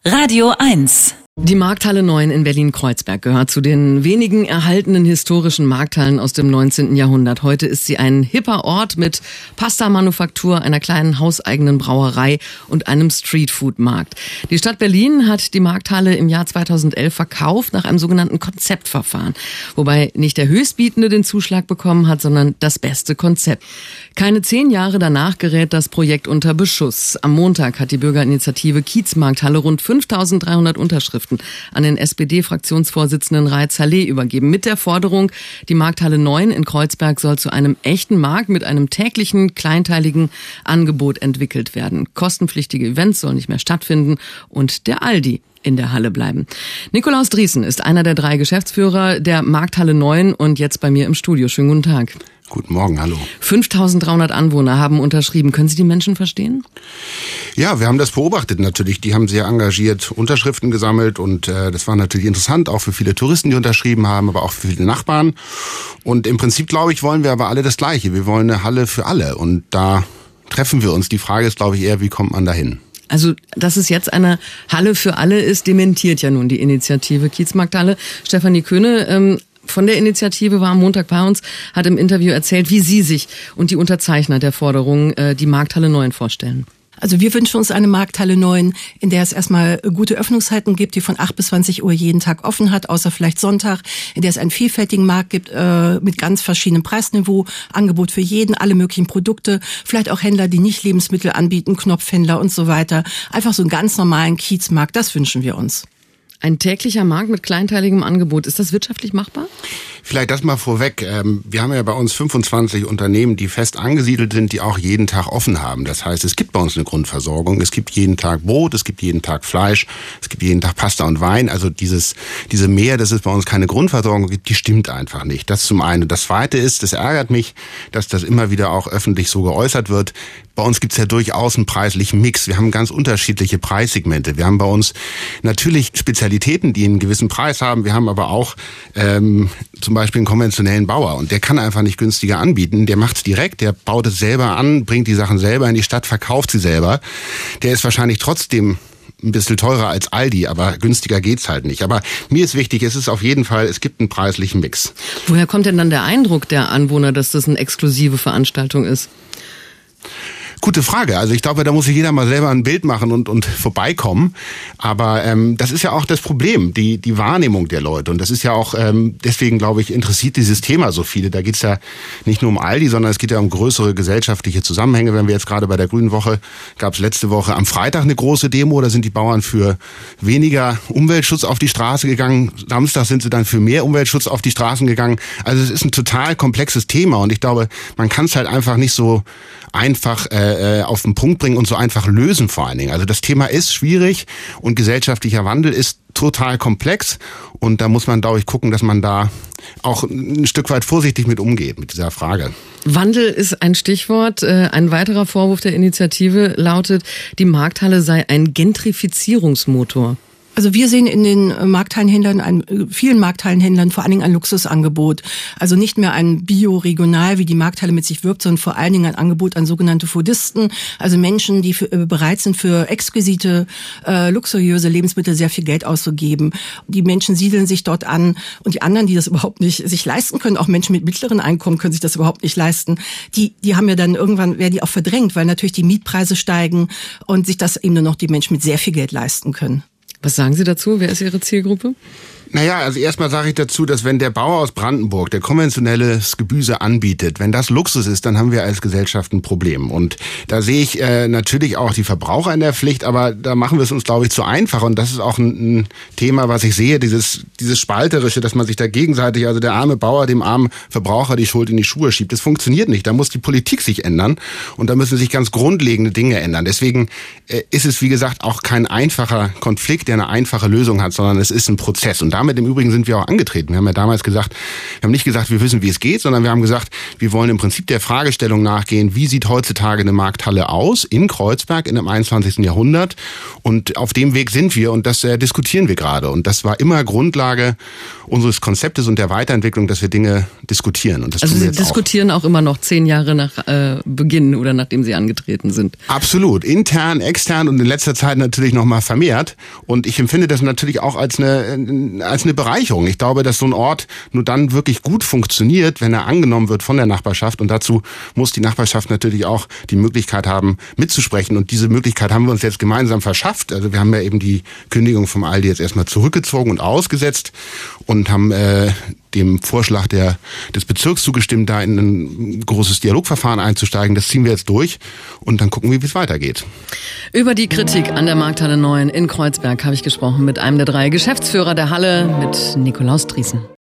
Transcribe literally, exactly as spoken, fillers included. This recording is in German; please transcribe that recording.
Radio eins. Die Markthalle neun in Berlin-Kreuzberg gehört zu den wenigen erhaltenen historischen Markthallen aus dem neunzehnten Jahrhundert. Heute ist sie ein hipper Ort mit Pasta-Manufaktur, einer kleinen hauseigenen Brauerei und einem Streetfood-Markt. Die Stadt Berlin hat die Markthalle im Jahr zweitausendelf verkauft nach einem sogenannten Konzeptverfahren, wobei nicht der Höchstbietende den Zuschlag bekommen hat, sondern das beste Konzept. Keine zehn Jahre danach gerät das Projekt unter Beschuss. Am Montag hat die Bürgerinitiative Kiezmarkthalle rund fünftausenddreihundert Unterschriften an den S P D-Fraktionsvorsitzenden Raed Saleh übergeben. Mit der Forderung, die Markthalle neun in Kreuzberg soll zu einem echten Markt mit einem täglichen, kleinteiligen Angebot entwickelt werden. Kostenpflichtige Events sollen nicht mehr stattfinden und der Aldi in der Halle bleiben. Nikolaus Drießen ist einer der drei Geschäftsführer der Markthalle neun und jetzt bei mir im Studio. Schönen guten Tag. Guten Morgen, hallo. fünftausenddreihundert Anwohner haben unterschrieben. Können Sie die Menschen verstehen? Ja, wir haben das beobachtet natürlich. Die haben sehr engagiert Unterschriften gesammelt und äh, das war natürlich interessant, auch für viele Touristen, die unterschrieben haben, aber auch für viele Nachbarn. Und im Prinzip, glaube ich, wollen wir aber alle das Gleiche. Wir wollen eine Halle für alle und da treffen wir uns. Die Frage ist, glaube ich, eher, wie kommt man dahin? Also, dass es jetzt eine Halle für alle ist, dementiert ja nun die Initiative Kiezmarkthalle. Stefanie Köhne ähm, von der Initiative war am Montag bei uns, hat im Interview erzählt, wie sie sich und die Unterzeichner der Forderung äh, die Markthalle neun vorstellen. Also wir wünschen uns eine Markthalle neun, in der es erstmal gute Öffnungszeiten gibt, die von acht bis zwanzig Uhr jeden Tag offen hat, außer vielleicht Sonntag, in der es einen vielfältigen Markt gibt äh, mit ganz verschiedenem Preisniveau, Angebot für jeden, alle möglichen Produkte, vielleicht auch Händler, die nicht Lebensmittel anbieten, Knopfhändler und so weiter. Einfach so einen ganz normalen Kiezmarkt, das wünschen wir uns. Ein täglicher Markt mit kleinteiligem Angebot. Ist das wirtschaftlich machbar? Vielleicht das mal vorweg. Wir haben ja bei uns fünfundzwanzig Unternehmen, die fest angesiedelt sind, die auch jeden Tag offen haben. Das heißt, es gibt bei uns eine Grundversorgung. Es gibt jeden Tag Brot, es gibt jeden Tag Fleisch, es gibt jeden Tag Pasta und Wein. Also dieses, diese Mehr, dass es bei uns keine Grundversorgung gibt, die stimmt einfach nicht. Das zum einen. Das zweite ist, es ärgert mich, dass das immer wieder auch öffentlich so geäußert wird. Bei uns gibt's ja durchaus einen preislichen Mix. Wir haben ganz unterschiedliche Preissegmente. Wir haben bei uns natürlich Spezialitäten, die einen gewissen Preis haben. Wir haben aber auch ähm, zum Beispiel einen konventionellen Bauer. Und der kann einfach nicht günstiger anbieten. Der macht's direkt, der baut es selber an, bringt die Sachen selber in die Stadt, verkauft sie selber. Der ist wahrscheinlich trotzdem ein bisschen teurer als Aldi, aber günstiger geht's halt nicht. Aber mir ist wichtig, es ist auf jeden Fall, es gibt einen preislichen Mix. Woher kommt denn dann der Eindruck der Anwohner, dass das eine exklusive Veranstaltung ist? Gute Frage. Also ich glaube, da muss sich jeder mal selber ein Bild machen und und vorbeikommen. Aber ähm, das ist ja auch das Problem, die die Wahrnehmung der Leute. Und das ist ja auch, ähm, deswegen glaube ich, interessiert dieses Thema so viele. Da geht's ja nicht nur um Aldi, sondern es geht ja um größere gesellschaftliche Zusammenhänge. Wenn wir jetzt gerade bei der Grünen Woche, gab es letzte Woche am Freitag eine große Demo. Da sind die Bauern für weniger Umweltschutz auf die Straße gegangen. Samstag sind sie dann für mehr Umweltschutz auf die Straßen gegangen. Also es ist ein total komplexes Thema. Und ich glaube, man kann es halt einfach nicht so einfach äh, auf den Punkt bringen und so einfach lösen vor allen Dingen. Also das Thema ist schwierig und gesellschaftlicher Wandel ist total komplex und da muss man, glaube ich, gucken, dass man da auch ein Stück weit vorsichtig mit umgeht, mit dieser Frage. Wandel ist ein Stichwort. Ein weiterer Vorwurf der Initiative lautet, die Markthalle sei ein Gentrifizierungsmotor. Also wir sehen in den Markthallenhändlern, ein, vielen Markthallenhändlern vor allen Dingen ein Luxusangebot. Also nicht mehr ein Bio-Regional, wie die Markthalle mit sich wirbt, sondern vor allen Dingen ein Angebot an sogenannte Foodisten, also Menschen, die für, äh, bereit sind, für exquisite, äh, luxuriöse Lebensmittel sehr viel Geld auszugeben. Die Menschen siedeln sich dort an und die anderen, die das überhaupt nicht sich leisten können, auch Menschen mit mittleren Einkommen können sich das überhaupt nicht leisten, die, die haben ja dann irgendwann, werden die auch verdrängt, weil natürlich die Mietpreise steigen und sich das eben nur noch die Menschen mit sehr viel Geld leisten können. Was sagen Sie dazu? Wer ist Ihre Zielgruppe? Naja, also erstmal sage ich dazu, dass wenn der Bauer aus Brandenburg, der konventionelles Gemüse anbietet, wenn das Luxus ist, dann haben wir als Gesellschaft ein Problem. Und da sehe ich äh, natürlich auch die Verbraucher in der Pflicht, aber da machen wir es uns, glaube ich, zu einfach. Und das ist auch ein, ein Thema, was ich sehe, dieses dieses Spalterische, dass man sich da gegenseitig, also der arme Bauer dem armen Verbraucher die Schuld in die Schuhe schiebt. Das funktioniert nicht. Da muss die Politik sich ändern und da müssen sich ganz grundlegende Dinge ändern. Deswegen äh, ist es, wie gesagt, auch kein einfacher Konflikt, der eine einfache Lösung hat, sondern es ist ein Prozess. Und damit im Übrigen sind wir auch angetreten. Wir haben ja damals gesagt, wir haben nicht gesagt, wir wissen, wie es geht, sondern wir haben gesagt, wir wollen im Prinzip der Fragestellung nachgehen, wie sieht heutzutage eine Markthalle aus in Kreuzberg in dem einundzwanzigsten Jahrhundert. Und auf dem Weg sind wir und das äh, diskutieren wir gerade. Und das war immer Grundlage unseres Konzeptes und der Weiterentwicklung, dass wir Dinge diskutieren. Und das also tun wir Sie jetzt diskutieren auch. auch immer noch zehn Jahre nach äh, Beginn oder nachdem Sie angetreten sind. Absolut. Intern, extern und in letzter Zeit natürlich noch mal vermehrt. Und ich empfinde das natürlich auch als eine, als eine Bereicherung. Ich glaube, dass so ein Ort nur dann wirklich gut funktioniert, wenn er angenommen wird von der Nachbarschaft. Und dazu muss die Nachbarschaft natürlich auch die Möglichkeit haben, mitzusprechen. Und diese Möglichkeit haben wir uns jetzt gemeinsam verschafft. Also wir haben ja eben die Kündigung vom Aldi jetzt erstmal zurückgezogen und ausgesetzt und haben äh, dem Vorschlag der, des Bezirks zugestimmt, da in ein großes Dialogverfahren einzusteigen. Das ziehen wir jetzt durch und dann gucken wir, wie es weitergeht. Über die Kritik an der Markthalle neun in Kreuzberg habe ich gesprochen mit einem der drei Geschäftsführer der Halle, mit Nikolaus Drießen.